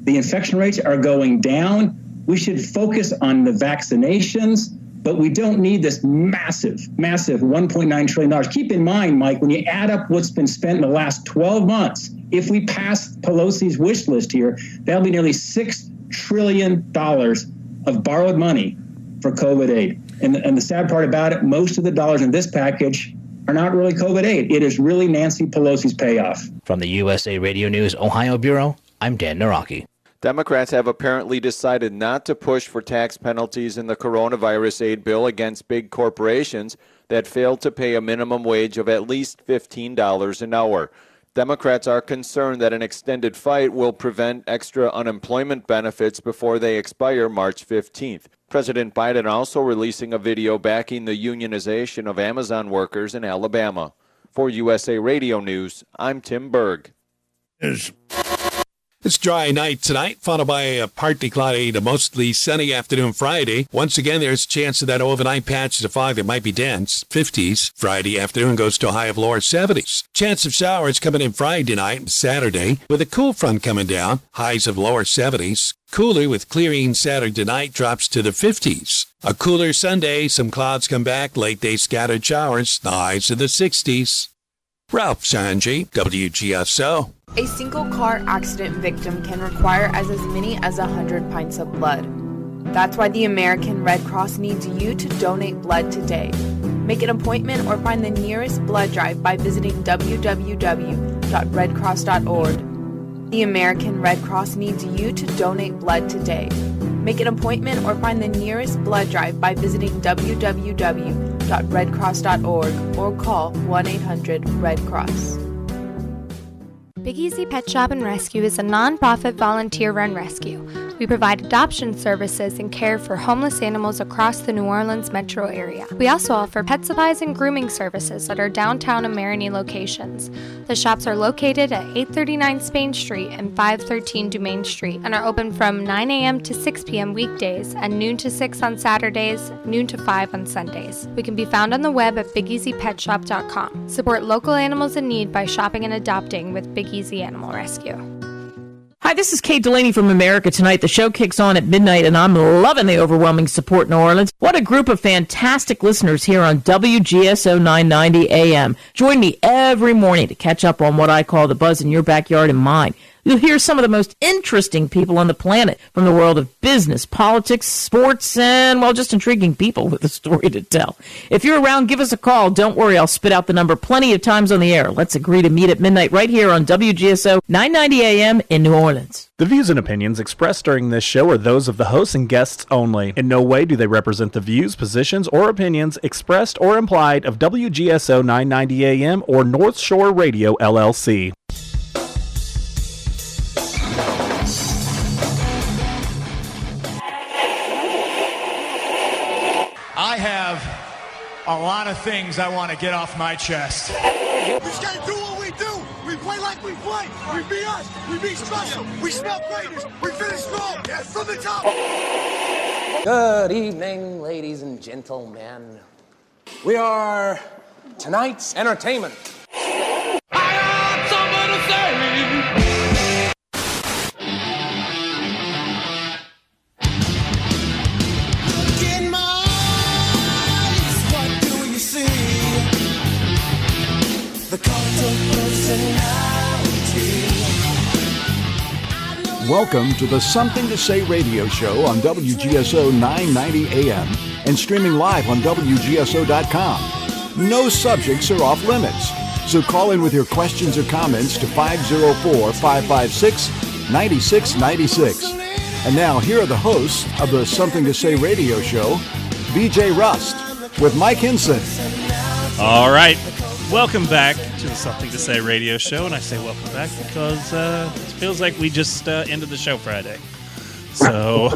The infection rates are going down. We should focus on the vaccinations, but we don't need this massive $1.9 trillion. Keep in mind, Mike, when you add up what's been spent in the last 12 months, if we pass Pelosi's wish list here, that'll be nearly $6 trillion of borrowed money for COVID aid. And the sad part about it, most of the dollars in this package are not really COVID aid. It is really Nancy Pelosi's payoff. From the USA Radio News Ohio Bureau, I'm Dan Naraki. Democrats have apparently decided not to push for tax penalties in the coronavirus aid bill against big corporations that failed to pay a minimum wage of at least $15 an hour. Democrats are concerned that an extended fight will prevent extra unemployment benefits before they expire March 15th. President Biden also releasing a video backing the unionization of Amazon workers in Alabama. For USA Radio News, I'm Tim Berg. It's a dry night tonight, followed by a partly cloudy to mostly sunny afternoon Friday. Once again, there's a chance of that overnight patch of fog that might be dense. 50s. Friday afternoon goes to a high of lower 70s. Chance of showers coming in Friday night and Saturday, with a cool front coming down. Highs of lower 70s. Cooler with clearing Saturday night drops to the 50s. A cooler Sunday, some clouds come back, late day scattered showers, the highs of the 60s. Ralph Sanji, WGSO. A single car accident victim can require as many as 100 pints of blood. That's why the American Red Cross needs you to donate blood today. Make an appointment or find the nearest blood drive by visiting www.redcross.org. The American Red Cross needs you to donate blood today. Make an appointment or find the nearest blood drive by visiting www.redcross.org or call 1-800-RED-CROSS. Big Easy Pet Shop and Rescue is a non-profit volunteer-run rescue. We provide adoption services and care for homeless animals across the New Orleans metro area. We also offer pet supplies and grooming services at our downtown and Marigny locations. The shops are located at 839 Spain Street and 513 Dumaine Street and are open from 9 a.m. to 6 p.m. weekdays and noon to 6 on Saturdays, noon to 5 on Sundays. We can be found on the web at BigEasyPetShop.com. Support local animals in need by shopping and adopting with Big Easy Animal Rescue. Hi, this is Kate Delaney from America Tonight. The show kicks on at midnight, and I'm loving the overwhelming support in New Orleans. What a group of fantastic listeners here on WGSO 990 AM. Join me every morning to catch up on what I call the buzz in your backyard and mine. You'll hear some of the most interesting people on the planet from the world of business, politics, sports, and, well, just intriguing people with a story to tell. If you're around, give us a call. Don't worry, I'll spit out the number plenty of times on the air. Let's agree to meet at midnight right here on WGSO 990 AM in New Orleans. The views and opinions expressed during this show are those of the hosts and guests only. In no way do they represent the views, positions, or opinions expressed or implied of WGSO 990 AM or North Shore Radio, LLC. I have a lot of things I want to get off my chest. We just gotta do what we do. We play like we play. We be us. We be special. We smell greatness. We finish strong. Yes, from the top. Good evening, ladies and gentlemen. We are tonight's entertainment. I got something to say. Welcome to the Something to Say radio show on WGSO 990 AM and streaming live on WGSO.com. No subjects are off limits, so call in with your questions or comments to 504-556-9696. And now here are the hosts of the Something to Say radio show, BJ Rust with Mike Hinson. All right. Welcome back to the Something to Say radio show, and I say welcome back because it feels like we just ended the show Friday. So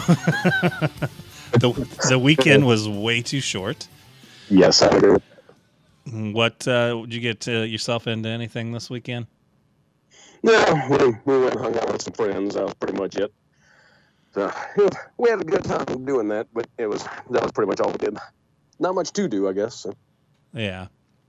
the weekend was way too short. Yes, I agree. What did you get yourself into anything this weekend? Yeah, we went and hung out with some friends. That was pretty much it. So we had a good time doing that, but that was pretty much all we did. Not much to do, I guess. So. Yeah.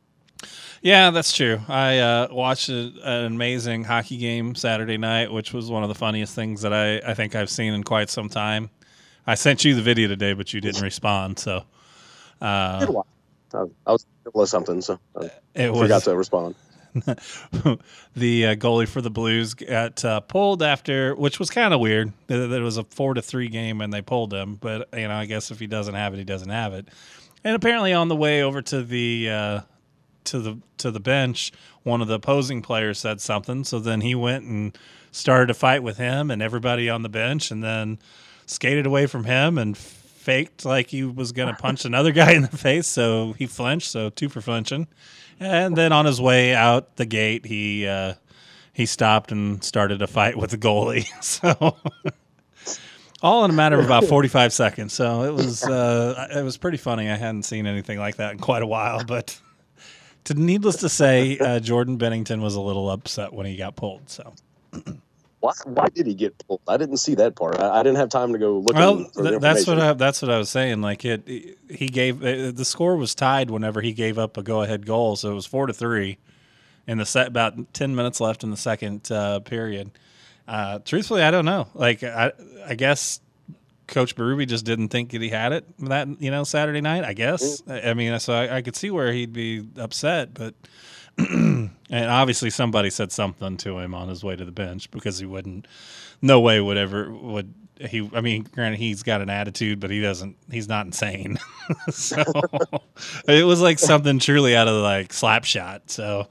Yeah, that's true. I watched an amazing hockey game Saturday night, which was one of the funniest things that I think I've seen in quite some time. I sent you the video today, but you didn't respond. So I was in the middle of something, so I forgot to respond. The goalie for the Blues got pulled after, which was kind of weird. It was a 4-3 game, and they pulled him. But I guess if he doesn't have it, he doesn't have it. And apparently, on the way over to the bench, one of the opposing players said something. So then he went and started a fight with him and everybody on the bench, and then skated away from him and faked like he was going to punch another guy in the face. So he flinched. So 2 for flinching. And then on his way out the gate, he stopped and started a fight with the goalie. So all in a matter of about 45 seconds. So it was pretty funny. I hadn't seen anything like that in quite a while. But needless to say, Jordan Bennington was a little upset when he got pulled. So why did he get pulled? I didn't see that part. I didn't have time to go look. Well, that's what I was saying. Like he gave the score was tied whenever he gave up a go-ahead goal, so it was 4-3 in the set. About 10 minutes left in the second period. Truthfully, I don't know. Like I guess Coach Berube just didn't think that he had it that Saturday night. I guess. I mean, so I could see where he'd be upset, but. And obviously somebody said something to him on his way to the bench because he wouldn't. No way would he. I mean, granted, he's got an attitude, but he's not insane. So it was like something truly out of like Slapshot. So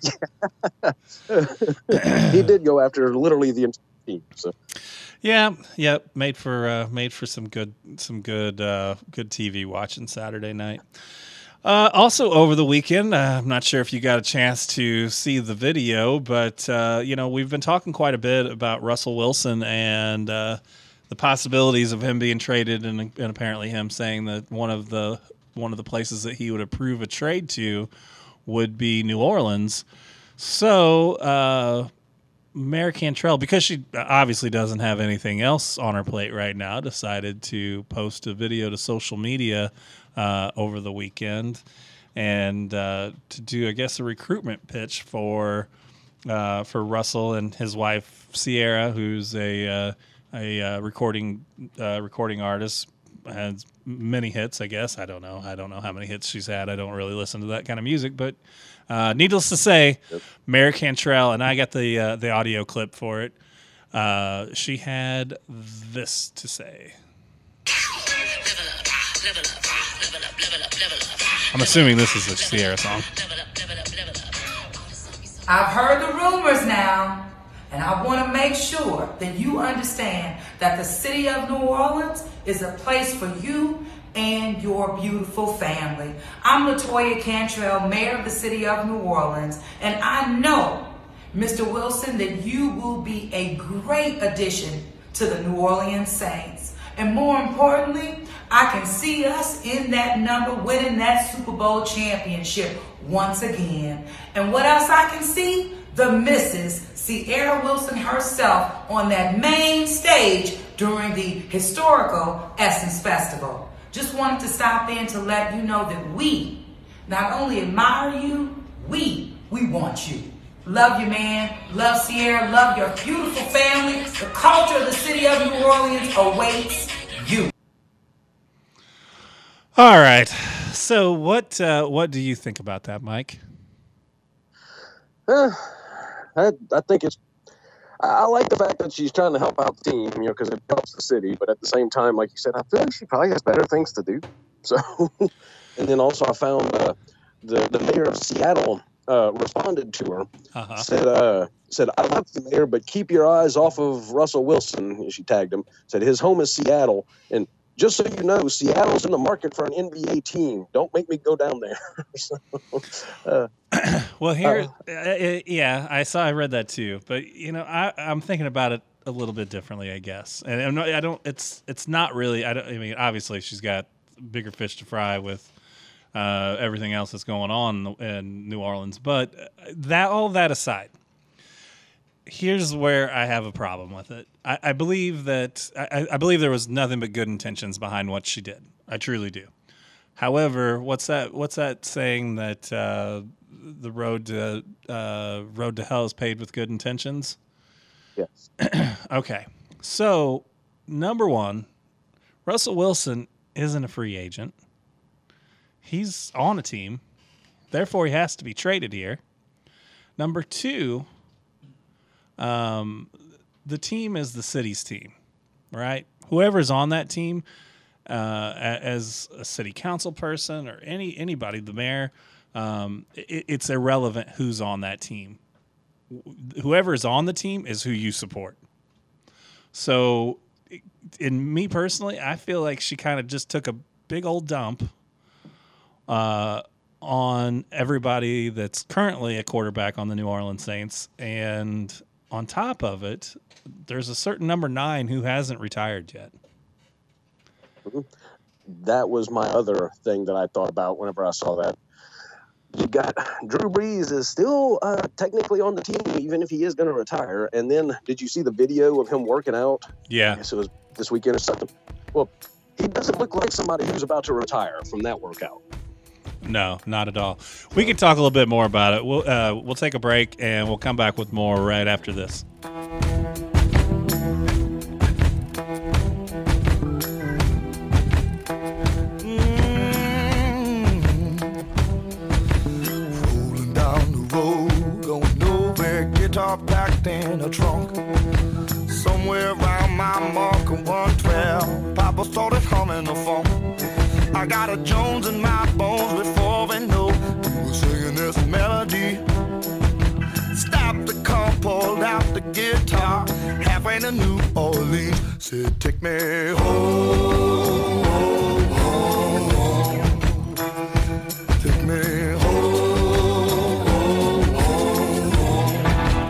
he did go after literally the entire team. So yeah, made for some good TV watching Saturday night. Also over the weekend, I'm not sure if you got a chance to see the video, but we've been talking quite a bit about Russell Wilson and the possibilities of him being traded, and apparently him saying that one of the places that he would approve a trade to would be New Orleans. So Mary Cantrell, because she obviously doesn't have anything else on her plate right now, decided to post a video to social media over the weekend and to do, I guess, a recruitment pitch for Russell and his wife Sierra, who's a recording artist, has many hits. I guess I don't know how many hits she's had. I don't really listen to that kind of music, but needless to say, Mary Cantrell, and I got the audio clip for it. She had this to say. I'm assuming this is a Sierra song. I've heard the rumors now, and I want to make sure that you understand that the city of New Orleans is a place for you and your beautiful family. I'm LaToya Cantrell, mayor of the city of New Orleans, and I know, Mr. Wilson, that you will be a great addition to the New Orleans Saints. And more importantly, I can see us in that number winning that Super Bowl championship once again. And what else I can see? The Mrs. Sierra Wilson herself on that main stage during the historical Essence Festival. Just wanted to stop in to let you know that we not only admire you, we want you. Love you, man. Love Sierra. Love your beautiful family. The culture of the city of New Orleans awaits you. All right. So what do you think about that, Mike? I think I like the fact that she's trying to help out the team, because it helps the city. But at the same time, like you said, I feel like she probably has better things to do. So, and then also I found the mayor of Seattle responded to her, said, I love the mayor, but keep your eyes off of Russell Wilson. She tagged him, said his home is Seattle, and just so you know, Seattle's in the market for an NBA team. Don't make me go down there. Well, here, I read that too, but I'm thinking about it a little bit differently, I guess. And I don't. It's not really. I mean, obviously, she's got bigger fish to fry with everything else that's going on in New Orleans. But all that aside, here's where I have a problem with it. I believe that I believe there was nothing but good intentions behind what she did. I truly do. However, what's that saying that the road to hell is paved with good intentions? Yes. Okay. So, number one, Russell Wilson isn't a free agent. He's on a team. Therefore, he has to be traded here. Number two, the team is the city's team, right? Whoever's on that team, as a city council person or anybody, the mayor, it's irrelevant who's on that team. Whoever is on the team is who you support. So, in me personally, I feel like she kind of just took a big old dump on everybody that's currently a quarterback on the New Orleans Saints. And on top of it, there's a certain number 9 who hasn't retired yet. That was my other thing that I thought about whenever I saw that. You got Drew Brees is still technically on the team, even if he is going to retire. And then, did you see the video of him working out? Yeah. I guess it was this weekend or something. Well, he doesn't look like somebody who's about to retire from that workout. No, not at all. We can talk a little bit more about it. We'll take a break, and we'll come back with more right after this. Rolling down the road, going nowhere, guitar packed in a trunk. Somewhere around my mark of 112, Papa started humming the phone. I got a Jones in my bones before we know we were singing this melody. Stopped the car, pulled out the guitar, halfway to New Orleans, said, take me home, home, home. Take me home, home, home.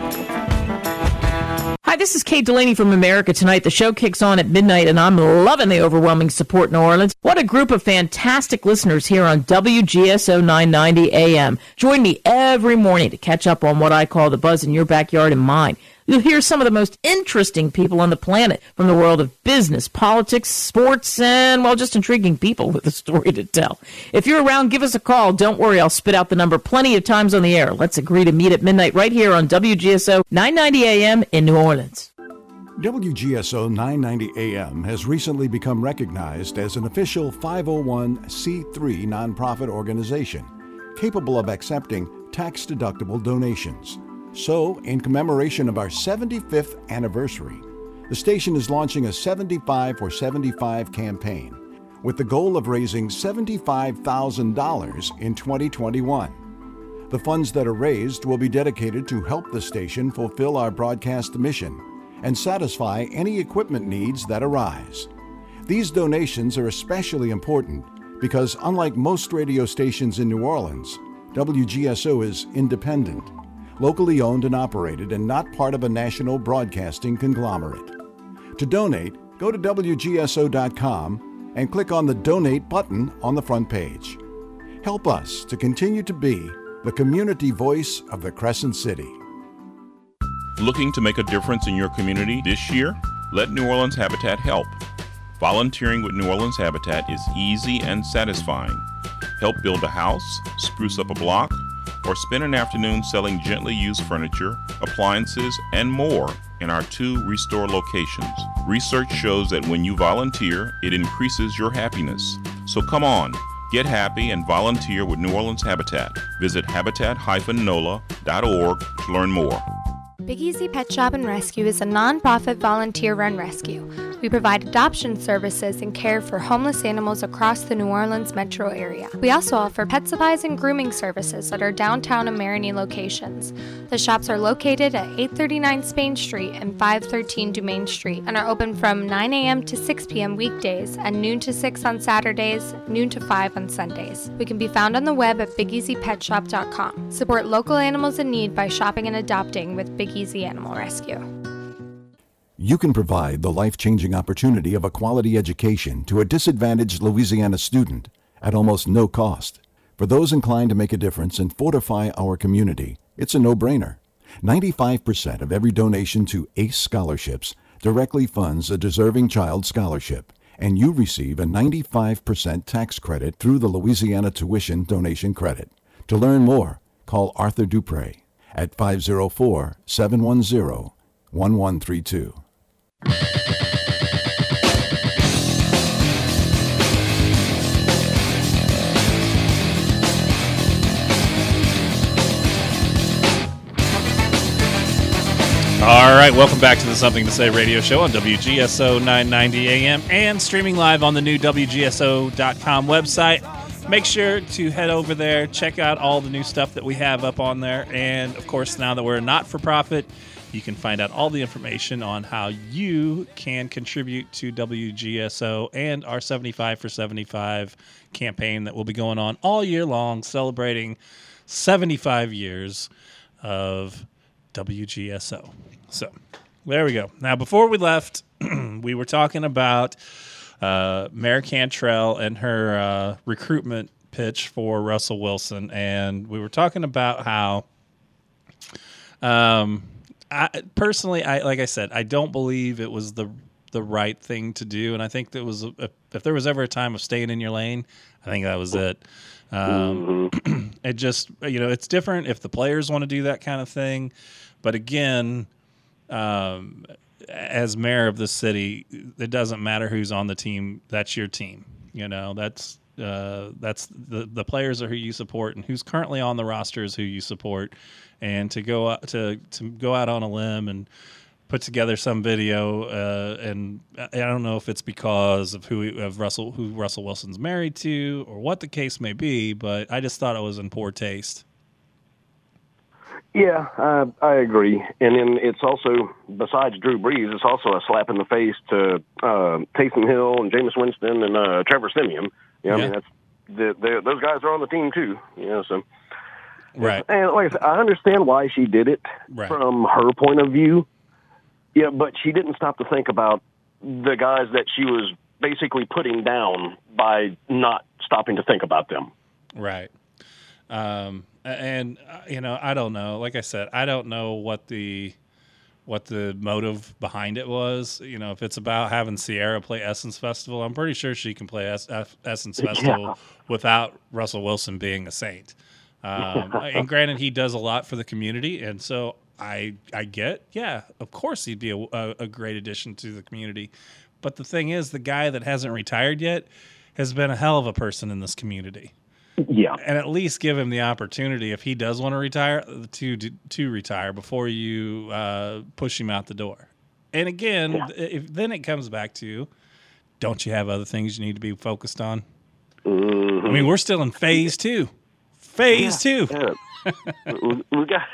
Hi, this is Kate Delaney from America Tonight. The show kicks on at midnight, and I'm loving the overwhelming support in New Orleans. What a group of fantastic listeners here on WGSO 990 AM. Join me every morning to catch up on what I call the buzz in your backyard and mine. You'll hear some of the most interesting people on the planet from the world of business, politics, sports, and, well, just intriguing people with a story to tell. If you're around, give us a call. Don't worry, I'll spit out the number plenty of times on the air. Let's agree to meet at midnight right here on WGSO 990 AM in New Orleans. WGSO 990 AM has recently become recognized as an official 501c3 nonprofit organization capable of accepting tax-deductible donations. So, in commemoration of our 75th anniversary, the station is launching a 75 for 75 campaign with the goal of raising $75,000 in 2021. The funds that are raised will be dedicated to help the station fulfill our broadcast mission and satisfy any equipment needs that arise. These donations are especially important because, unlike most radio stations in New Orleans, WGSO is independent, locally owned and operated, and not part of a national broadcasting conglomerate. To donate, go to WGSO.com and click on the Donate button on the front page. Help us to continue to be the community voice of the Crescent City. Looking to make a difference in your community this year? Let New Orleans Habitat help. Volunteering with New Orleans Habitat is easy and satisfying. Help build a house, spruce up a block, or spend an afternoon selling gently used furniture, appliances, and more in our 2 Restore locations. Research shows that when you volunteer, it increases your happiness. So come on, get happy and volunteer with New Orleans Habitat. Visit habitat-nola.org to learn more. Big Easy Pet Shop and Rescue is a non-profit volunteer-run rescue. We provide adoption services and care for homeless animals across the New Orleans metro area. We also offer pet supplies and grooming services at our downtown and Marigny locations. The shops are located at 839 Spain Street and 513 Dumaine Street and are open from 9 a.m. to 6 p.m. weekdays and noon to 6 on Saturdays, noon to 5 on Sundays. We can be found on the web at BigEasyPetShop.com. Support local animals in need by shopping and adopting with Big Easy Animal Rescue. You can provide the life-changing opportunity of a quality education to a disadvantaged Louisiana student at almost no cost. For those inclined to make a difference and fortify our community, it's a no-brainer. 95% of every donation to ACE scholarships directly funds a deserving child scholarship, and you receive a 95% tax credit through the Louisiana Tuition Donation Credit. To learn more, call Arthur Dupre at 504-710-1132. All right, welcome back to the Something to Say radio show on WGSO 990 AM and streaming live on the new WGSO.com website. Make sure to head over there, check out all the new stuff that we have up on there. And, of course, now that we're a not-for-profit, you can find out all the information on how you can contribute to WGSO and our 75 for 75 campaign that will be going on all year long, celebrating 75 years of WGSO. So there we go. Now, before we left, we were talking about Mayor Cantrell and her recruitment pitch for Russell Wilson, and we were talking about how, like I said, I don't believe it was the right thing to do, and I think that was if there was ever a time of staying in your lane, I think that was it. It just, it's different if the players want to do that kind of thing. But again, as mayor of the city, it doesn't matter who's on the team. That's your team. That's the players are who you support, and who's currently on the roster is who you support. And to go out on a limb and put together some video, and I don't know if it's because of who Russell Wilson's married to or what the case may be, but I just thought it was in poor taste. Yeah, I agree. And then it's also, besides Drew Brees, it's also a slap in the face to Taysom Hill and Jameis Winston and Trevor Siemian. I mean, those guys are on the team too. So right. And like I said, I understand why she did it from her point of view. Yeah, but she didn't stop to think about the guys that she was basically putting down by not stopping to think about them. Right. And I don't know. Like I said, I don't know what the motive behind it was. If it's about having Sierra play Essence Festival, I'm pretty sure she can play Essence Festival without Russell Wilson being a Saint. And granted, he does a lot for the community, and so I get, of course he'd be a great addition to the community. But the thing is, the guy that hasn't retired yet has been a hell of a person in this community. Yeah, and at least give him the opportunity, if he does want to retire, to retire before you push him out the door. And again, then it comes back to, don't you have other things you need to be focused on? Mm-hmm. I mean, we're still in phase two. Phase two. Yeah. we got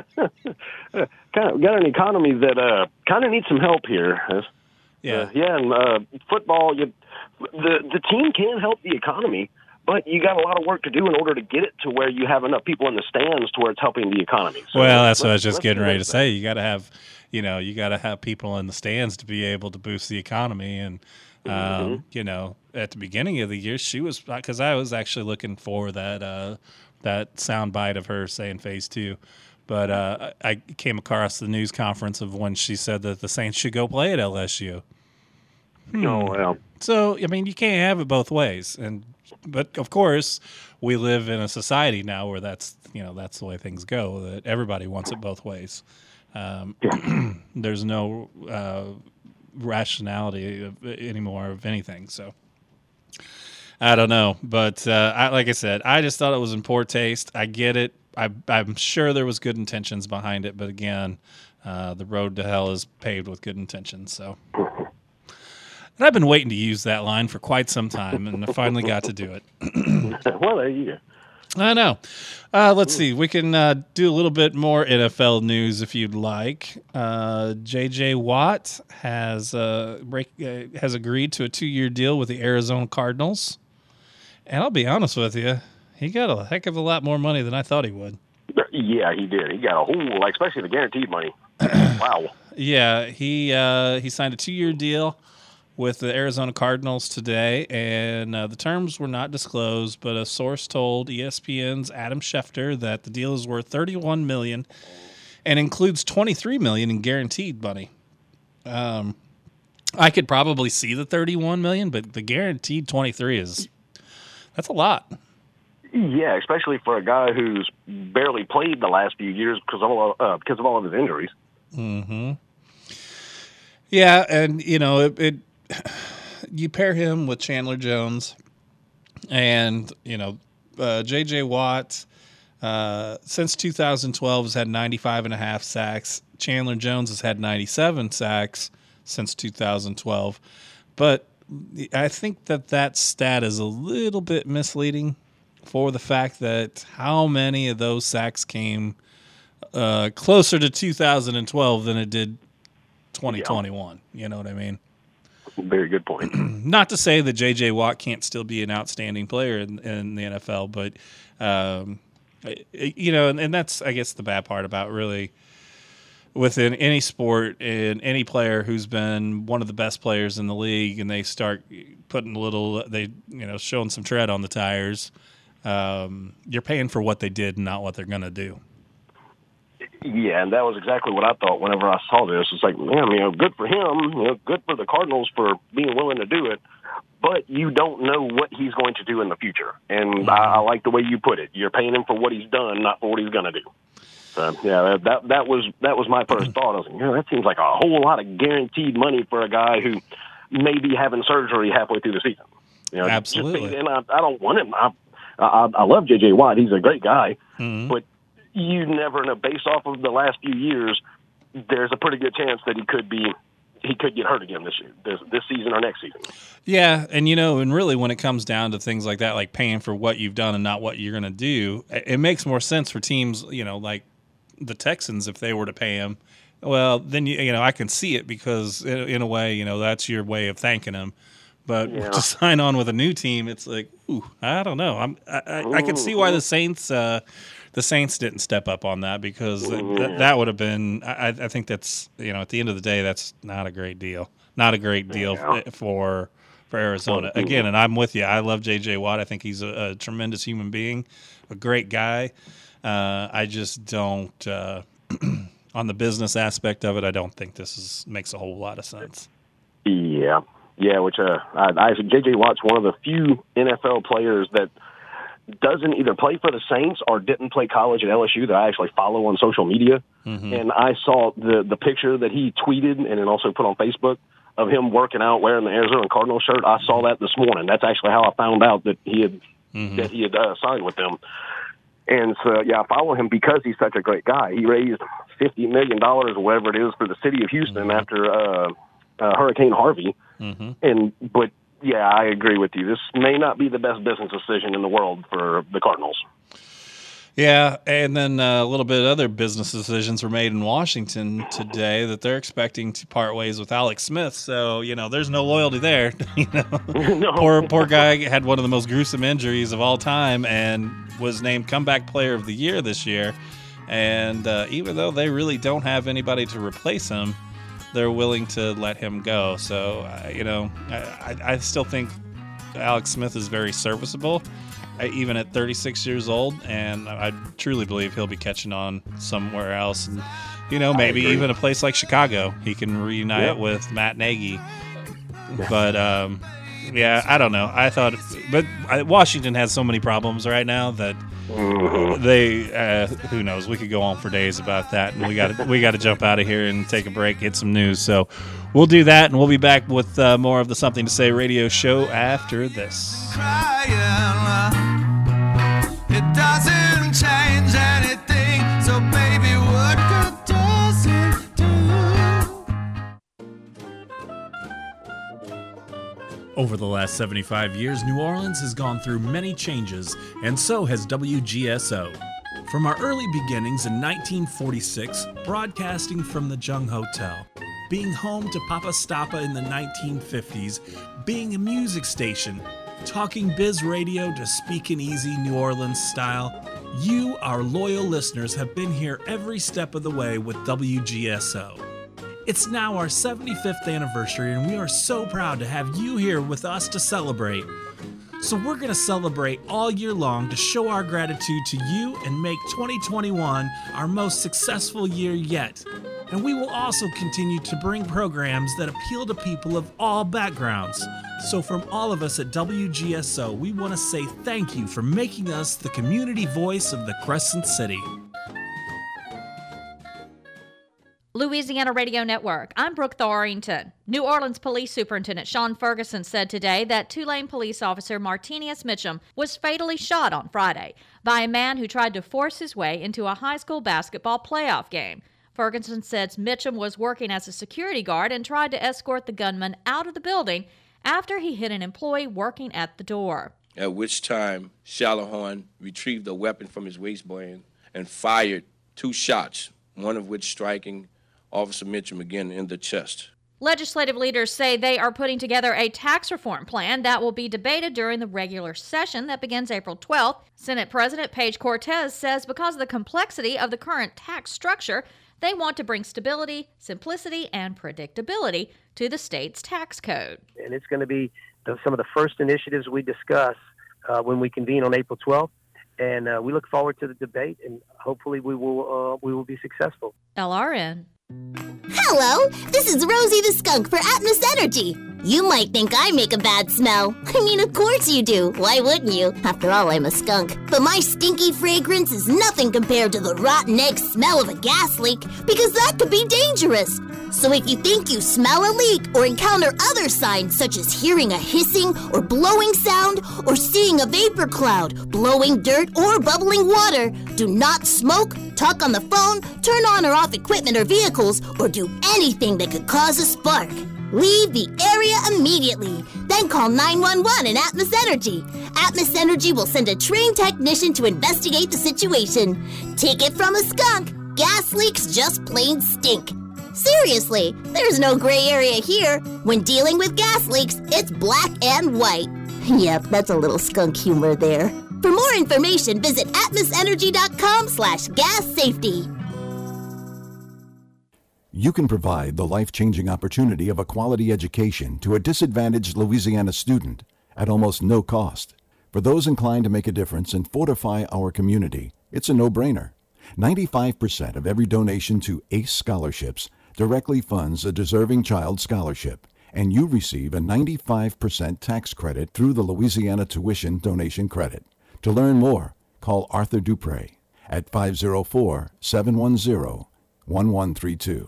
an economy that kind of needs some help here. And football, the team can help the economy. But you got a lot of work to do in order to get it to where you have enough people in the stands to where it's helping the economy. So well, that's what I was just getting ready to say. You got to have, people in the stands to be able to boost the economy. And, at the beginning of the year, she was, because I was actually looking for that sound bite of her saying phase two. But I came across the news conference of when she said that the Saints should go play at LSU. Oh, well. So, I mean, you can't have it both ways. But of course, we live in a society now where that's the way things go. That everybody wants it both ways. There's no rationality anymore of anything. So I don't know, but like I said, I just thought it was in poor taste. I get it. I'm sure there was good intentions behind it, but again, the road to hell is paved with good intentions. So. And I've been waiting to use that line for quite some time, and I finally got to do it. Well, there you go. I know. Let's see. We can do a little bit more NFL news if you'd like. J.J. Watt has agreed to a 2-year deal with the Arizona Cardinals. And I'll be honest with you, he got a heck of a lot more money than I thought he would. Yeah, he did. He got a whole, especially the guaranteed money. Wow. Yeah, he signed a 2-year deal with the Arizona Cardinals today, and the terms were not disclosed, but a source told ESPN's Adam Schefter that the deal is worth $31 million and includes $23 million in guaranteed money. I could probably see the $31 million, but the guaranteed $23 that's a lot. Yeah, especially for a guy who's barely played the last few years because of all of his injuries. Mm-hmm. Yeah, and you pair him with Chandler Jones, and J.J. Watt since 2012 has had 95.5 sacks. Chandler Jones has had 97 sacks since 2012, but I think that stat is a little bit misleading for the fact that how many of those sacks came closer to 2012 than it did 2021. Yeah. You know what I mean? Very good point. Not to say that J.J. Watt can't still be an outstanding player in the NFL, but, and that's, I guess, the bad part about really within any sport and any player who's been one of the best players in the league and they start putting showing some tread on the tires. You're paying for what they did and not what they're going to do. Yeah, and that was exactly what I thought whenever I saw this. It's like, man, good for him, good for the Cardinals for being willing to do it, but you don't know what he's going to do in the future. And I like the way you put it. You're paying him for what he's done, not for what he's going to do. So, yeah, that was my first thought. I was like, that seems like a whole lot of guaranteed money for a guy who may be having surgery halfway through the season. Absolutely. And I don't want him. I love J.J. Watt. He's a great guy. Mm-hmm. But you never know. Based off of the last few years, there's a pretty good chance that he could get hurt again this year, this season or next season. Yeah, and and really when it comes down to things like that, like paying for what you've done and not what you're going to do, it makes more sense for teams, like the Texans if they were to pay him. Well, then I can see it because in a way, that's your way of thanking him. But to sign on with a new team, it's like, I don't know. I can see why the Saints didn't step up on that because that would have been. I think that's at the end of the day, that's not a great deal. Not a great deal for Arizona. Again, and I'm with you. I love J.J. Watt. I think he's a tremendous human being, a great guy. I just don't. On the business aspect of it, I don't think this makes a whole lot of sense. Yeah. Yeah, which J.J. Watt's one of the few NFL players that doesn't either play for the Saints or didn't play college at LSU that I actually follow on social media. Mm-hmm. And I saw the picture that he tweeted and then also put on Facebook of him working out wearing the Arizona Cardinals shirt. I saw that this morning. That's actually how I found out that he had signed with them. And so, I follow him because he's such a great guy. He raised $50 million or whatever it is for the city of Houston after Hurricane Harvey. Mm-hmm. But I agree with you. This may not be the best business decision in the world for the Cardinals. Yeah, and then a little bit of other business decisions were made in Washington today that they're expecting to part ways with Alex Smith. So, there's no loyalty there. No. Poor guy had one of the most gruesome injuries of all time and was named Comeback Player of the Year this year. And even though they really don't have anybody to replace him, they're willing to let him go. So, I still think Alex Smith is very serviceable, even at 36 years old, and I truly believe he'll be catching on somewhere else. And, maybe even a place like Chicago, he can reunite with Matt Nagy. But, I don't know. But Washington has so many problems right now that they who knows, we could go on for days about that, and we got to jump out of here and take a break, get some news. So we'll do that, and we'll be back with more of the Something to Say radio show after this. It doesn't change anything, so baby, what good does it do? Over the last 75 years, New Orleans has gone through many changes, and so has WGSO. From our early beginnings in 1946, broadcasting from the Jung Hotel, being home to Papa Stappa in the 1950s, being a music station, talking biz radio to speaking easy New Orleans style, you, our loyal listeners, have been here every step of the way with WGSO. It's now our 75th anniversary, and we are so proud to have you here with us to celebrate. So we're going to celebrate all year long to show our gratitude to you and make 2021 our most successful year yet. And we will also continue to bring programs that appeal to people of all backgrounds. So from all of us at WGSO, we want to say thank you for making us the community voice of the Crescent City. Louisiana Radio Network. I'm Brooke Thorington. New Orleans Police Superintendent Sean Ferguson said today that Tulane police officer Martinius Mitchum was fatally shot on Friday by a man who tried to force his way into a high school basketball playoff game. Ferguson says Mitchum was working as a security guard and tried to escort the gunman out of the building after he hit an employee working at the door. At which time, Shalahorn retrieved a weapon from his waistband and fired 2 shots, one of which striking Officer Mitchum again in the chest. Legislative leaders say they are putting together a tax reform plan that will be debated during the regular session that begins April 12th. Senate President Paige Cortez says because of the complexity of the current tax structure, they want to bring stability, simplicity, and predictability to the state's tax code. And it's going to be some of the first initiatives we discuss when we convene on April 12th. And we look forward to the debate, and hopefully we will be successful. LRN. Hello, this is Rosie the Skunk for Atmos Energy. You might think I make a bad smell. I mean, of course you do. Why wouldn't you? After all, I'm a skunk. But my stinky fragrance is nothing compared to the rotten egg smell of a gas leak, because that could be dangerous. So if you think you smell a leak or encounter other signs such as hearing a hissing or blowing sound or seeing a vapor cloud, blowing dirt or bubbling water, do not smoke, talk on the phone, turn on or off equipment or vehicles, or do anything that could cause a spark. Leave the area immediately. Then call 911 and Atmos Energy. Atmos Energy will send a trained technician to investigate the situation. Take it from a skunk. Gas leaks just plain stink. Seriously, there's no gray area here. When dealing with gas leaks, it's black and white. Yep, that's a little skunk humor there. For more information, visit atmosenergy.com/gas safety. You can provide the life-changing opportunity of a quality education to a disadvantaged Louisiana student at almost no cost. For those inclined to make a difference and fortify our community, it's a no-brainer. 95% of every donation to ACE scholarships directly funds a deserving child scholarship, and you receive a 95% tax credit through the Louisiana Tuition Donation Credit. To learn more, call Arthur Dupre at 504-710-1132.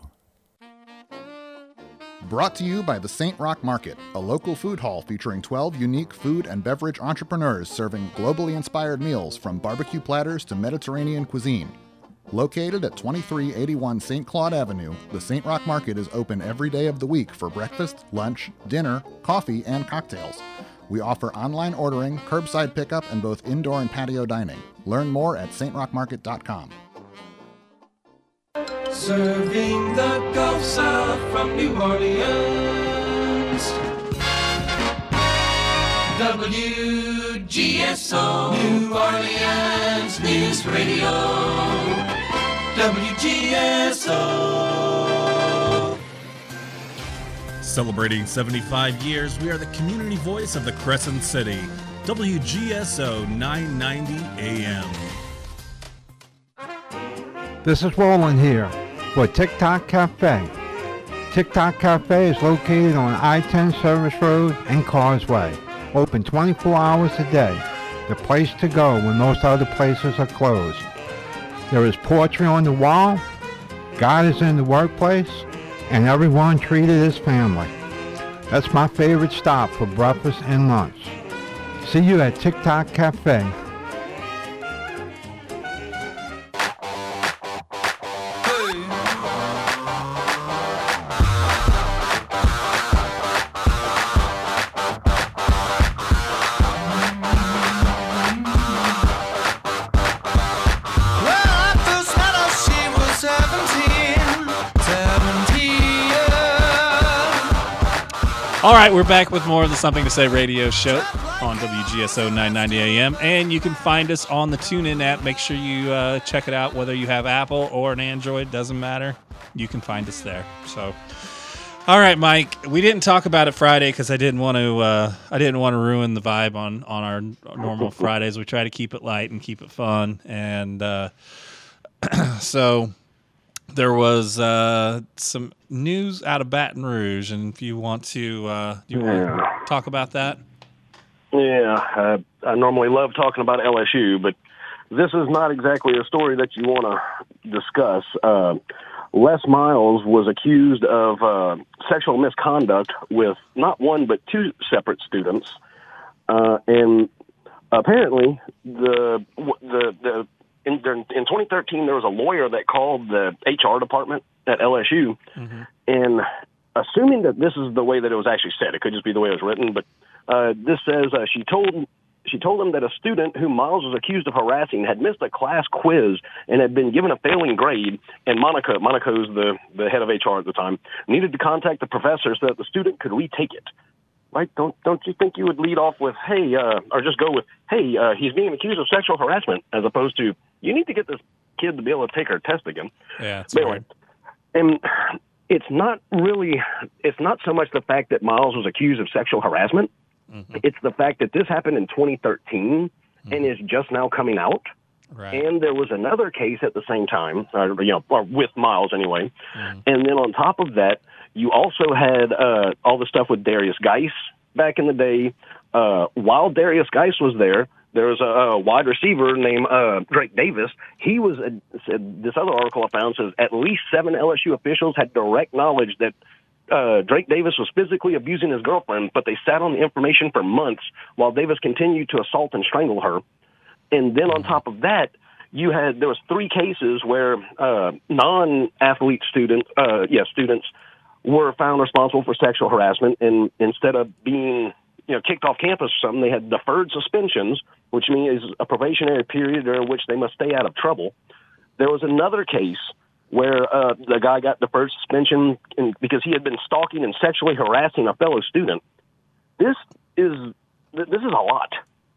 Brought to you by the St. Roch Market, a local food hall featuring 12 unique food and beverage entrepreneurs serving globally inspired meals from barbecue platters to Mediterranean cuisine. Located at 2381 St. Claude Avenue, the St. Roch Market is open every day of the week for breakfast, lunch, dinner, coffee, and cocktails. We offer online ordering, curbside pickup, and both indoor and patio dining. Learn more at strochmarket.com. Serving the Gulf South from New Orleans. WGSO, New Orleans News Radio. WGSO. Celebrating 75 years, we are the community voice of the Crescent City. WGSO 990 AM. This is Roland here for TikTok Cafe. TikTok Cafe is located on I-10 Service Road and Causeway. Open 24 hours a day. The place to go when most other places are closed. There is poetry on the wall, God is in the workplace, and everyone treated as family. That's my favorite stop for breakfast and lunch. See you at TikTok Cafe. All right, we're back with more of the Something to Say radio show on WGSO 990 AM, and you can find us on the TuneIn app. Make sure you check it out, whether you have Apple or an Android, doesn't matter. You can find us there. So, all right, Mike, we didn't talk about it Friday because I didn't want to ruin the vibe on our normal Fridays. We try to keep it light and keep it fun, and so there was some news out of Baton Rouge, and if you want to, want to talk about that? Yeah, I normally love talking about LSU, but this is not exactly a story that you want to discuss. Les Miles was accused of sexual misconduct with not one but two separate students, and apparently in 2013 there was a lawyer that called the HR department at LSU, and assuming that this is the way that it was actually said, it could just be the way it was written, but this says she told him that a student who Miles was accused of harassing had missed a class quiz and had been given a failing grade, and Monica's the head of HR at the time, needed to contact the professor so that the student could retake it. Right? Don't you think you would lead off with, hey, or just go with, hey, he's being accused of sexual harassment, as opposed to, you need to get this kid to be able to take her test again. Yeah, it's anyway, and it's not so much the fact that Miles was accused of sexual harassment. It's the fact that this happened in 2013 and is just now coming out. Right. And there was another case at the same time, or with Miles anyway. And then on top of that, you also had all the stuff with Darius Geis back in the day. While Darius Geis was there was a wide receiver named Drake Davis. He was, this other article I found says at least 7 LSU officials had direct knowledge that Drake Davis was physically abusing his girlfriend, but they sat on the information for months while Davis continued to assault and strangle her. And then on top of that, there was 3 cases where non-athlete students were found responsible for sexual harassment, and instead of being kicked off campus or something, they had deferred suspensions, which means a probationary period during which they must stay out of trouble. There was another case where the guy got deferred suspension because he had been stalking and sexually harassing a fellow student. This is a lot.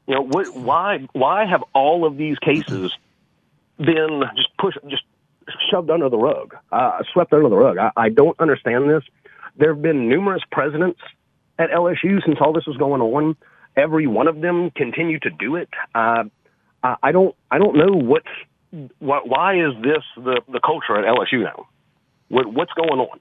Why have all of these cases been just shoved under the rug, swept under the rug? I don't understand this. There have been numerous presidents at LSU since all this was going on. Every one of them continued to do it. I don't know why is this the culture at LSU now? What's going on?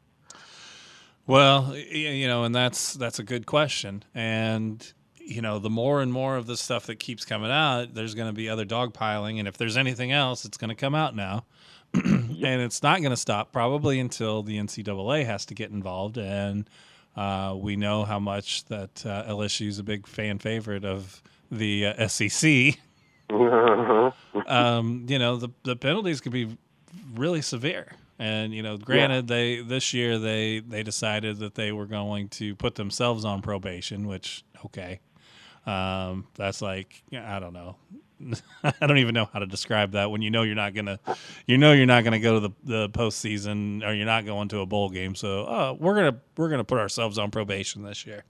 Well, and that's a good question. And the more and more of the stuff that keeps coming out, there's going to be other dogpiling. And if there's anything else, it's going to come out now. And it's not going to stop probably until the NCAA has to get involved. And we know how much that LSU is a big fan favorite of the SEC. The penalties could be really severe. And, granted, this year they decided that they were going to put themselves on probation, which, okay. That's like, I don't know. I don't even know how to describe that when you're not gonna go to the postseason, or you're not going to a bowl game. So we're gonna put ourselves on probation this year.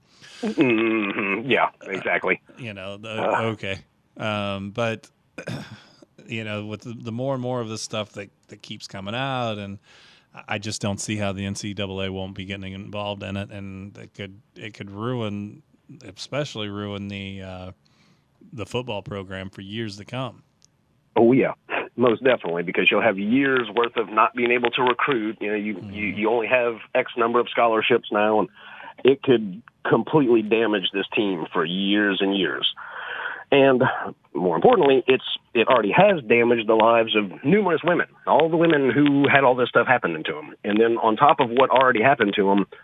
Yeah, exactly. Okay. But with the more and more of this stuff that keeps coming out, and I just don't see how the NCAA won't be getting involved in it, and it could ruin, especially ruin the football program for years to come. Oh yeah, most definitely, because you'll have years worth of not being able to recruit. You only have X number of scholarships now, and it could completely damage this team for years and years. And more importantly, it already has damaged the lives of numerous women, all the women who had all this stuff happening to them. And then on top of what already happened to them,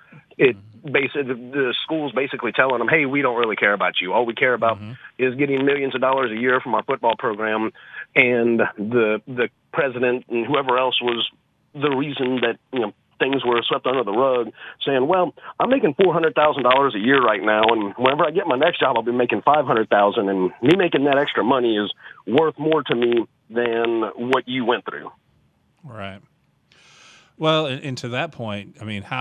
the school's basically telling them, hey, we don't really care about you. All we care about is getting millions of dollars a year from our football program. And the president and whoever else was the reason that things were swept under the rug, saying, well, I'm making $400,000 a year right now, and whenever I get my next job, I'll be making $500,000, and me making that extra money is worth more to me than what you went through. Right. Well, and to that point,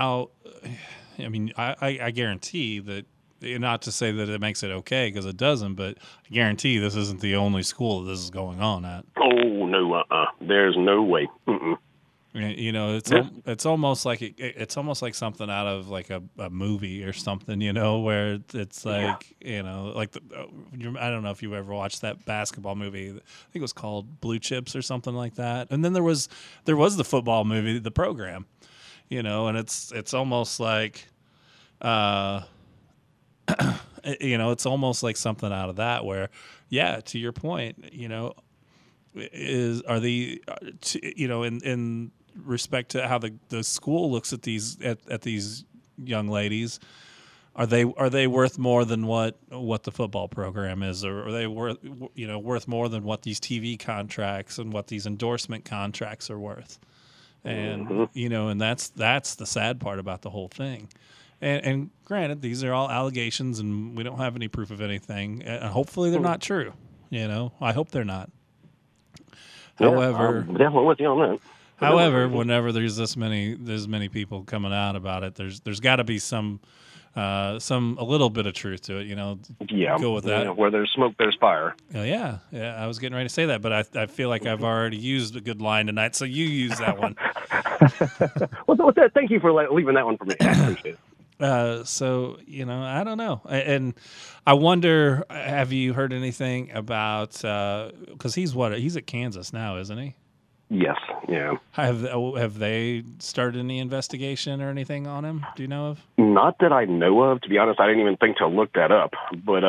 I guarantee that, not to say that it makes it okay, because it doesn't, but I guarantee this isn't the only school that this is going on at. Oh, no, there's no way. You know, it's almost like it's almost like something out of like a movie or something, you know, where it's like, you know, like I don't know if you ever watched that basketball movie. I think it was called Blue Chips or something like that. And then there was the football movie, The Program, you know, and it's almost like, you know, it's almost like something out of that where, yeah, to your point, you know, you know, in respect to how the school looks at these young ladies, are they worth more than what the football program is, or are they worth more than what these TV contracts and what these endorsement contracts are worth? And you know, and that's the sad part about the whole thing. And granted, these are all allegations, and we don't have any proof of anything. And hopefully, they're not true. You know, I hope they're not. Yeah, However, I'm definitely with you on that. However, whenever there's many people coming out about it, there's got to be a little bit of truth to it, you know. Yeah, go with that. You know, where there's smoke, there's fire. Yeah. I was getting ready to say that, but I feel like I've already used a good line tonight, so you use that one. Well, thank you for leaving that one for me. I appreciate it. So, you know, I don't know. And I wonder, have you heard anything about, because he's at Kansas now, isn't he? Yes, yeah. Have they started any investigation or anything on him? Do you know of? Not that I know of. To be honest, I didn't even think to look that up. But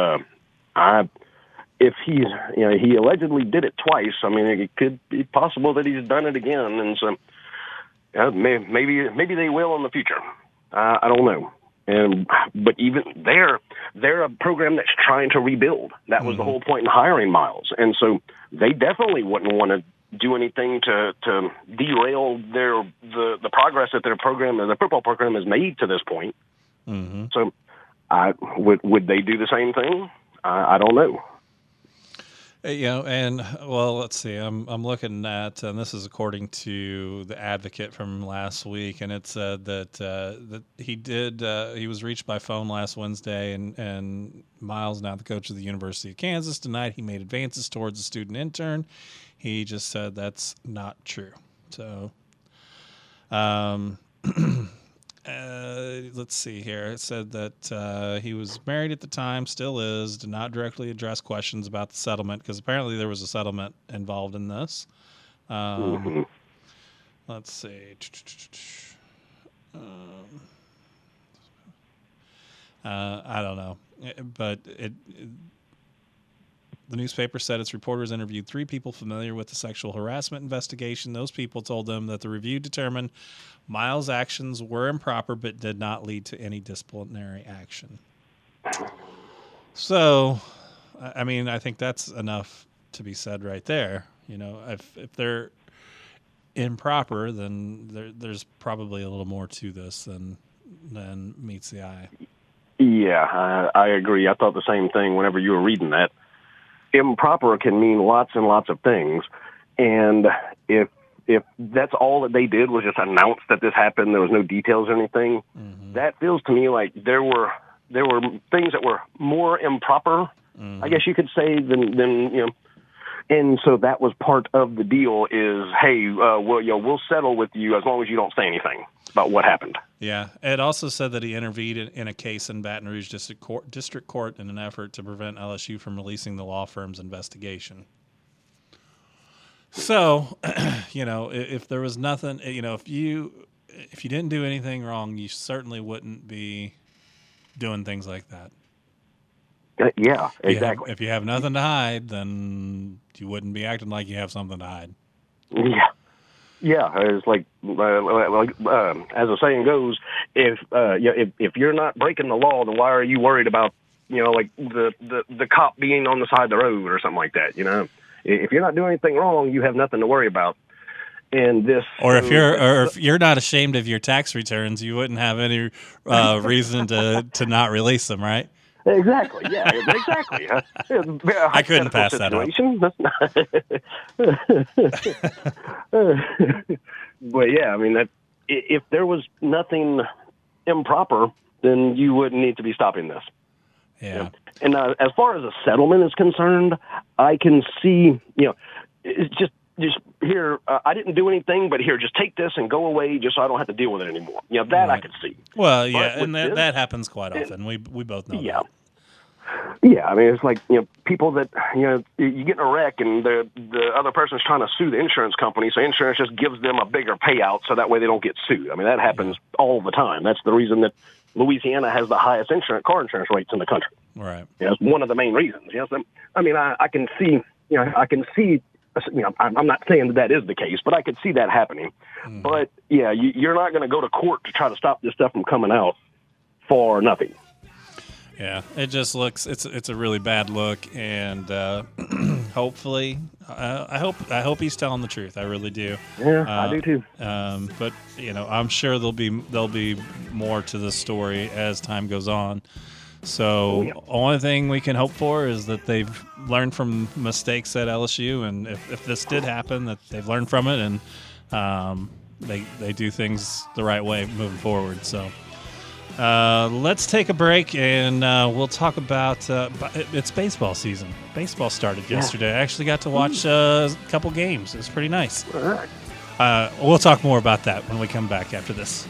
if he's, you know, he allegedly did it twice. I mean, it could be possible that he's done it again, and so maybe they will in the future. I don't know. But even they're a program that's trying to rebuild. That was the whole point in hiring Miles, and so they definitely wouldn't want to do anything to derail the progress that their football program has made to this point. Mm-hmm. So, would they do the same thing? I don't know. You know, and well, let's see. I'm looking at, and this is according to the Advocate from last week, and it said that he was reached by phone last Wednesday, and Miles, now the coach of the University of Kansas, denied he made advances towards a student intern. He just said that's not true. So, let's see here. It said that he was married at the time, still is, did not directly address questions about the settlement, because apparently there was a settlement involved in this. Let's see. I don't know. But the newspaper said its reporters interviewed 3 people familiar with the sexual harassment investigation. Those people told them that the review determined Miles' actions were improper but did not lead to any disciplinary action. So, I mean, I think that's enough to be said right there. You know, if they're improper, then there's probably a little more to this than meets the eye. Yeah, I agree. I thought the same thing whenever you were reading that. Improper can mean lots and lots of things, and if that's all that they did was just announce that this happened, there was no details or anything, that feels to me like there were things that were more improper, I guess you could say, than you know. And so that was part of the deal is, hey, we'll settle with you as long as you don't say anything about what happened. Yeah. It also said that he intervened in a case in Baton Rouge District Court in an effort to prevent LSU from releasing the law firm's investigation. So, you know, if there was nothing, you know, if you didn't do anything wrong, you certainly wouldn't be doing things like that. Yeah, exactly. If you have nothing to hide, then you wouldn't be acting like you have something to hide. Yeah. It's like as the saying goes, if you're not breaking the law, then why are you worried about, you know, like the cop being on the side of the road or something like that? You know, if you're not doing anything wrong, you have nothing to worry about. And this, or if you're not ashamed of your tax returns, you wouldn't have any reason to not release them, right? Exactly. Yeah. Exactly. I couldn't pass that up. But yeah, I mean, that if there was nothing improper, then you wouldn't need to be stopping this. Yeah. And as far as a settlement is concerned, I can see, you know, it's just just here, I didn't do anything, but here, just take this and go away just so I don't have to deal with it anymore. You know, that right. I could see. Well, yeah, and that happens quite often. We both know that. Yeah, I mean, it's like, people that, you get in a wreck and the other person's trying to sue the insurance company, so insurance just gives them a bigger payout so that way they don't get sued. I mean, that happens all the time. That's the reason that Louisiana has the highest car insurance rates in the country. Right. It's one of the main reasons. Yes, I mean, I can see, I'm not saying that is the case, but I could see that happening. But, yeah, you're not going to go to court to try to stop this stuff from coming out for nothing. Yeah, it just looks it's a really bad look, and hopefully, I hope he's telling the truth. I really do. Yeah, I do too. But I'm sure there'll be more to the story as time goes on. So only thing we can hope for is that they've learned from mistakes at LSU, and if this did happen, that they've learned from it, and they do things the right way moving forward. So. Let's take a break, and we'll talk about it's baseball season. Baseball started yesterday. I actually got to watch a couple games. It was pretty nice. All right. We'll talk more about that when we come back after this.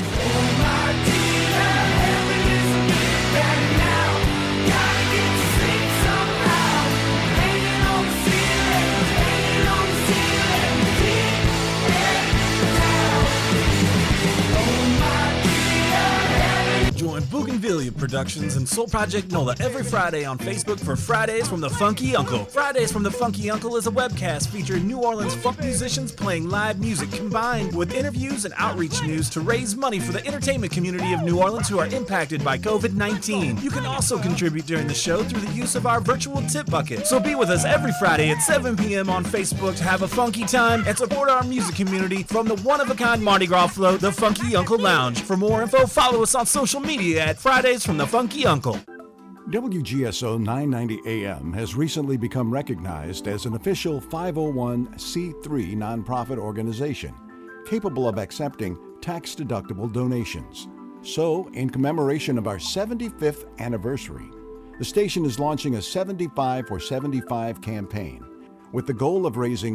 Join Bougainvillea Productions and Soul Project NOLA every Friday on Facebook for Fridays from the Funky Uncle. Fridays from the Funky Uncle is a webcast featuring New Orleans funk musicians playing live music combined with interviews and outreach news to raise money for the entertainment community of New Orleans who are impacted by COVID-19. You can also contribute during the show through the use of our virtual tip bucket. So be with us every Friday at 7 p.m. on Facebook to have a funky time and support our music community from the one-of-a-kind Mardi Gras float, the Funky Uncle Lounge. For more info, follow us on social media at Fridays from the Funky Uncle. WGSO 990 AM has recently become recognized as an official 501c3 nonprofit organization capable of accepting tax-deductible donations. So, in commemoration of our 75th anniversary, the station is launching a 75 for 75 campaign with the goal of raising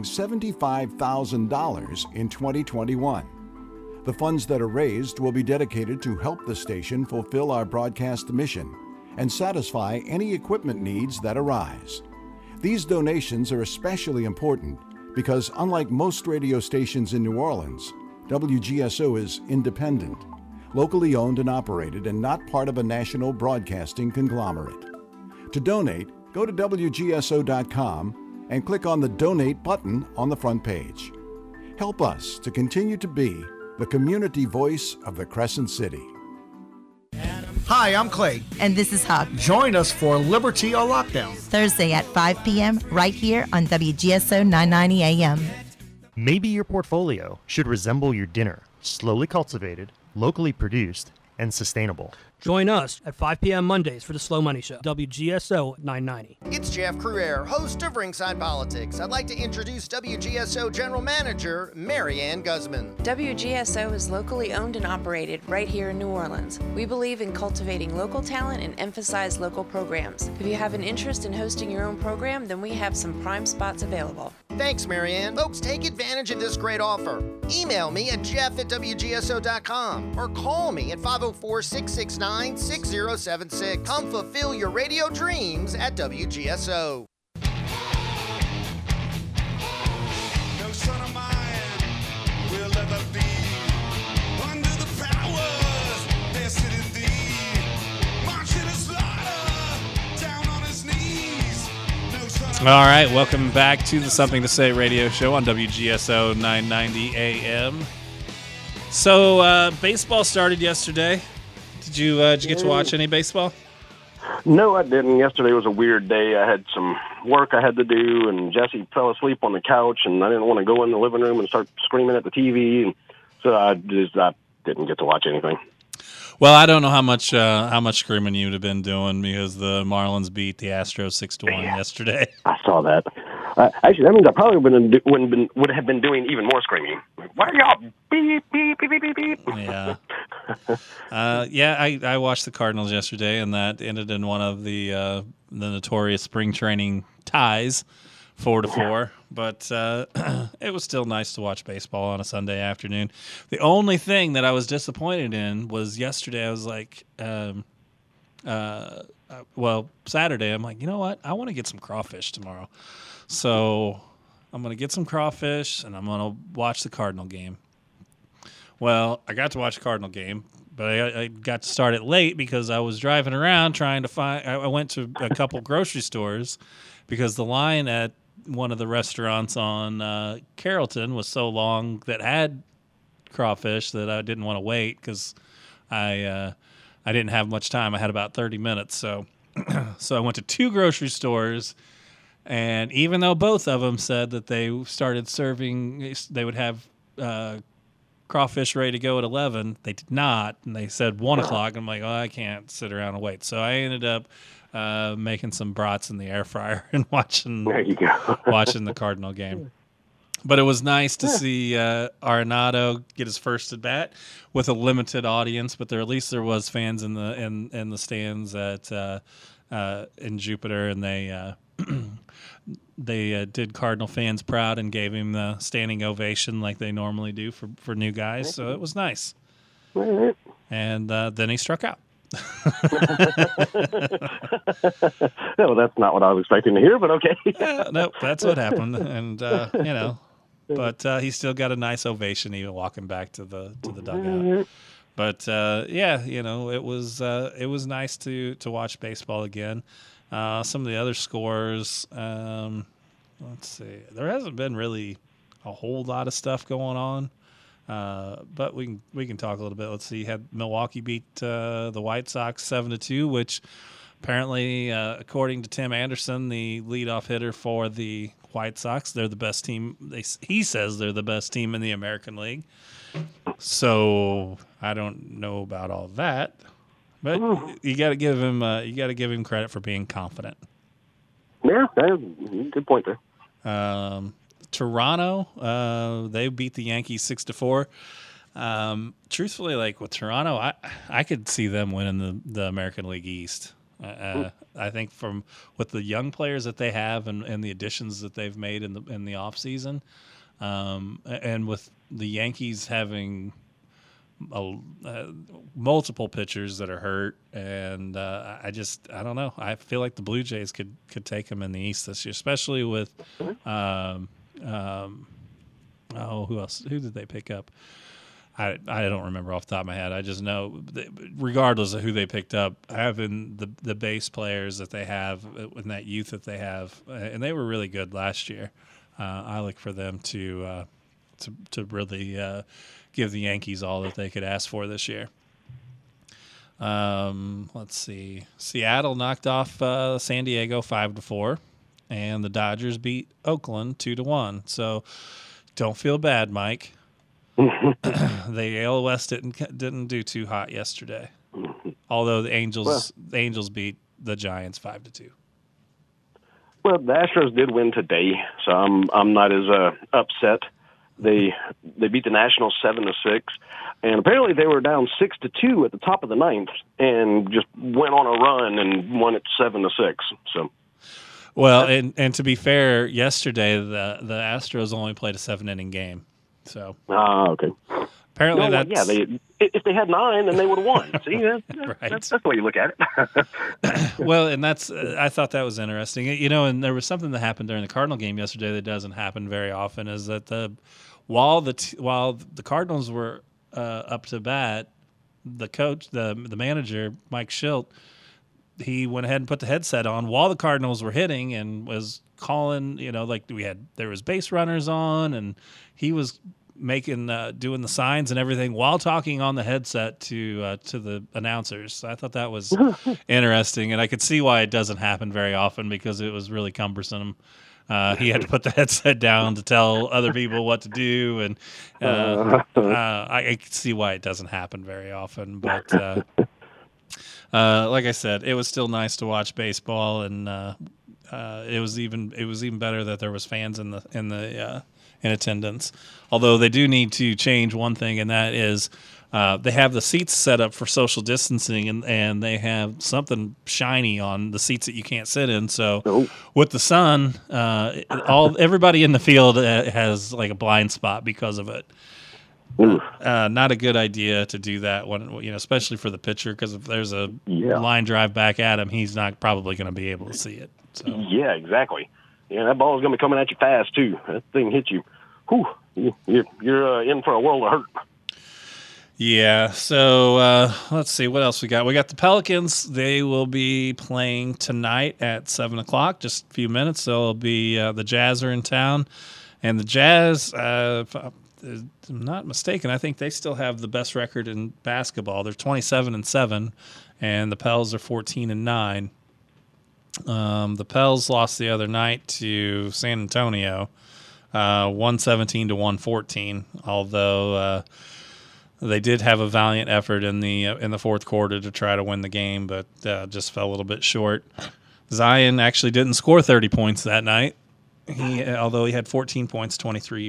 $75,000 in 2021. The funds that are raised will be dedicated to help the station fulfill our broadcast mission and satisfy any equipment needs that arise. These donations are especially important because, unlike most radio stations in New Orleans, WGSO is independent, locally owned and operated, and not part of a national broadcasting conglomerate. To donate, go to WGSO.com and click on the Donate button on the front page. Help us to continue to be the community voice of the Crescent City. Hi, I'm Clay. And this is Hug. Join us for Liberty or Lockdown. Thursday at 5 p.m. right here on WGSO 990 AM. Maybe your portfolio should resemble your dinner. Slowly cultivated, locally produced, and sustainable. Join us at 5 p.m. Mondays for the Slow Money Show, WGSO 990. It's Jeff Cruere, host of Ringside Politics. I'd like to introduce WGSO General Manager Mary Ann Guzman. WGSO is locally owned and operated right here in New Orleans. We believe in cultivating local talent and emphasize local programs. If you have an interest in hosting your own program, then we have some prime spots available. Thanks, Mary Ann. Folks, take advantage of this great offer. Email me at jeff@wgso.com or call me at 504-669-6076. Come fulfill your radio dreams at WGSO. No son of mine will ever be under the powers vested in thee. Marching a slaughter down on his knees. No son of All right, welcome back to the Something to Say radio show on WGSO 990 AM. So, baseball started yesterday. Did you get to watch any baseball? No, I didn't. Yesterday was a weird day. I had some work I had to do, and Jesse fell asleep on the couch, and I didn't want to go in the living room and start screaming at the TV, and so I didn't get to watch anything. Well, I don't know how much screaming you'd have been doing because the Marlins beat the Astros 6-1 yesterday. I saw that. Actually, that means I probably would have been doing even more screaming. Why are y'all beep, beep, beep, beep, beep? Yeah. I watched the Cardinals yesterday, and that ended in one of the notorious spring training ties, 4-4. but it was still nice to watch baseball on a Sunday afternoon. The only thing that I was disappointed in was yesterday. I was like, Saturday, I'm like, you know what? I want to get some crawfish tomorrow. So I'm going to get some crawfish, and I'm going to watch the Cardinal game. Well, I got to watch the Cardinal game, but I got to start it late because I was driving around trying to find – I went to a couple grocery stores because the line at one of the restaurants on Carrollton was so long that had crawfish that I didn't want to wait because I didn't have much time. I had about 30 minutes. So I went to 2 grocery stores, and even though both of them said that they started serving – they would have crawfish ready to go at 11. They did not, and they said 1 o'clock. I'm like, oh, I can't sit around and wait. So I ended up making some brats in the air fryer and watching the Cardinal game. But it was nice to see Arenado get his first at bat with a limited audience. But at least there was fans in the stands in Jupiter, and they did Cardinal fans proud and gave him the standing ovation like they normally do for new guys. So it was nice. And then he struck out. No, that's not what I was expecting to hear, but okay. Nope, that's what happened. And, but he still got a nice ovation even walking back to the dugout. But, it was nice to watch baseball again. Some of the other scores, let's see. There hasn't been really a whole lot of stuff going on, but we can talk a little bit. Let's see. Had Milwaukee beat the White Sox 7-2, which apparently, according to Tim Anderson, the leadoff hitter for the White Sox, they're the best team. He says they're the best team in the American League. So I don't know about all that. But you got to give him credit for being confident. Yeah, good point there. Toronto, they beat the Yankees 6-4. Truthfully, like with Toronto, I could see them winning the American League East. I think with the young players that they have and the additions that they've made in the offseason, and with the Yankees having multiple pitchers that are hurt, and I don't know. I feel like the Blue Jays could take them in the East this year, especially with who else? Who did they pick up? I don't remember off the top of my head. I just know that regardless of who they picked up, having the base players that they have and that youth that they have, and they were really good last year. I look for them to really give the Yankees all that they could ask for this year. Let's see. Seattle knocked off San Diego 5-4, and the Dodgers beat Oakland 2-1. So don't feel bad, Mike. The AL West didn't do too hot yesterday. Although the Angels beat the Giants 5-2. Well, the Astros did win today, so I'm not as upset. They beat the Nationals 7-6, and apparently they were down 6-2 at the top of the ninth, and just went on a run and won it 7-6. So, well, and to be fair, yesterday the Astros only played a 7-inning game. So, okay. Apparently, if they had 9, then they would have won. See, right. That's the way you look at it. Well, and I thought that was interesting. And there was something that happened during the Cardinal game yesterday that doesn't happen very often. Is that while the Cardinals were up to bat, the coach, the manager, Mike Schilt, he went ahead and put the headset on while the Cardinals were hitting and was calling. There was base runners on, and he was doing the signs and everything while talking on the headset to the announcers. So I thought that was interesting, and I could see why it doesn't happen very often because it was really cumbersome. He had to put the headset down to tell other people what to do, and I could see why it doesn't happen very often. But like I said, it was still nice to watch baseball, and it was even better that there was fans in attendance. Although they do need to change one thing, and that is they have the seats set up for social distancing, and they have something shiny on the seats that you can't sit in. So with the sun, everybody in the field has like a blind spot because of it. Not a good idea to do that when, especially for the pitcher, because if there's a line drive back at him, he's not probably going to be able to see it. So. Yeah, exactly. Yeah, that ball's going to be coming at you fast too. That thing hits you. Whew, you're in for a world of hurt. Yeah, so let's see what else we got. We got the Pelicans. They will be playing tonight at 7 o'clock, just a few minutes. They'll be the Jazz are in town, and the Jazz, if I'm not mistaken, I think they still have the best record in basketball. They're 27-7, and the Pels are 14-9. The Pels lost the other night to San Antonio, 117-114. Although they did have a valiant effort in the fourth quarter to try to win the game, but just fell a little bit short. Zion actually didn't score 30 points that night. Although he had 14 rebounds, 23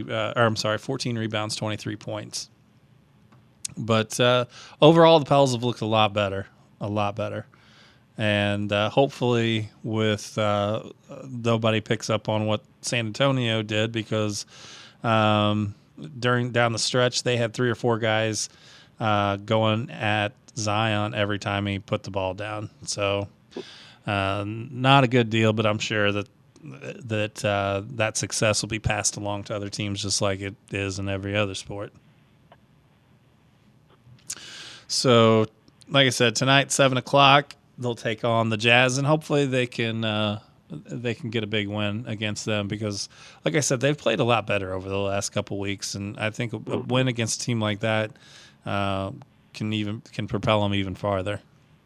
points. But overall, the Pels have looked a lot better. And hopefully with nobody picks up on what San Antonio did, because down the stretch, they had 3 or 4 guys going at Zion every time he put the ball down. So not a good deal, but I'm sure that success will be passed along to other teams, just like it is in every other sport. So, like I said, tonight, 7 o'clock, they'll take on the Jazz, and hopefully they can get a big win against them, because, like I said, they've played a lot better over the last couple weeks, and I think a win against a team like that can propel them even farther.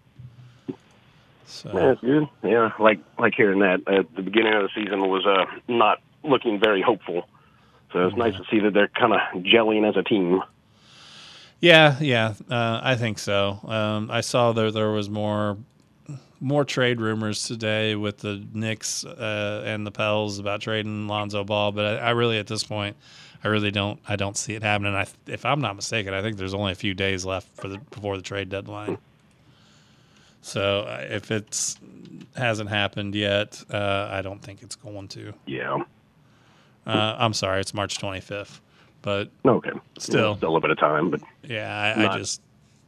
So. Yeah, that's good. Yeah, like hearing that at the beginning of the season was not looking very hopeful. So it's nice to see that they're kind of gelling as a team. Yeah, I think so. I saw there was more trade rumors today with the Knicks and the Pels about trading Lonzo Ball, but I really, at this point, I don't see it happening. If I'm not mistaken, I think there's only a few days left before the trade deadline. So if it hasn't happened yet, I don't think it's going to. Yeah. I'm sorry, it's March 25th, but okay, still a little bit of time, but yeah, I just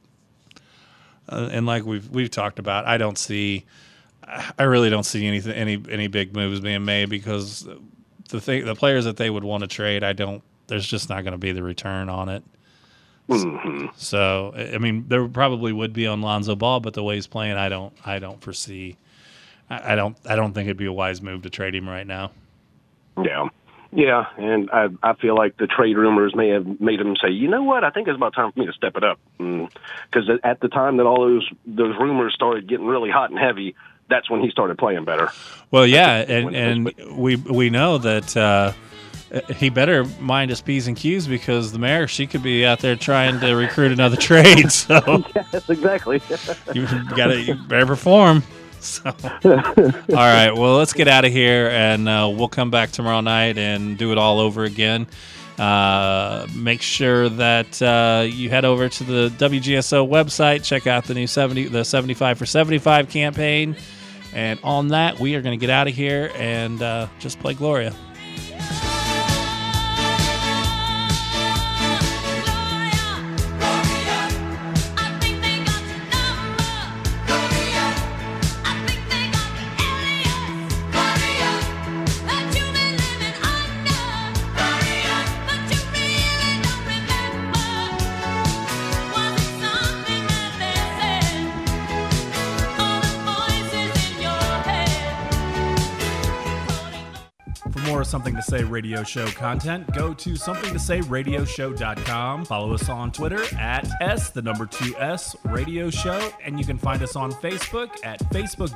and like we've talked about, I really don't see any big moves being made, because the players that they would want to trade, there's just not going to be the return on it. Mm-hmm. So, I mean, there probably would be on Lonzo Ball, but the way he's playing, I don't foresee. I don't think it'd be a wise move to trade him right now. Yeah, and I feel like the trade rumors may have made him say, you know what, I think it's about time for me to step it up, because at the time that all those rumors started getting really hot and heavy, that's when he started playing better. Well, yeah, and we know that. He better mind his P's and Q's, because the mayor, she could be out there trying to recruit another trade. So yes, exactly. you better perform. So, all right, well, let's get out of here, and we'll come back tomorrow night and do it all over again. Make sure that you head over to the WGSO website, check out the new 75 for 75 campaign, and on that, we are going to get out of here and just play Gloria. Something to Say Radio Show content, go to somethingtosayradioshow.com. Follow us on Twitter at S2S Radio Show, and you can find us on Facebook at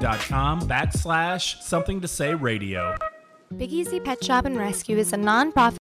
facebook.com/Something to Say Radio. Big Easy Pet Shop and Rescue is a non-profit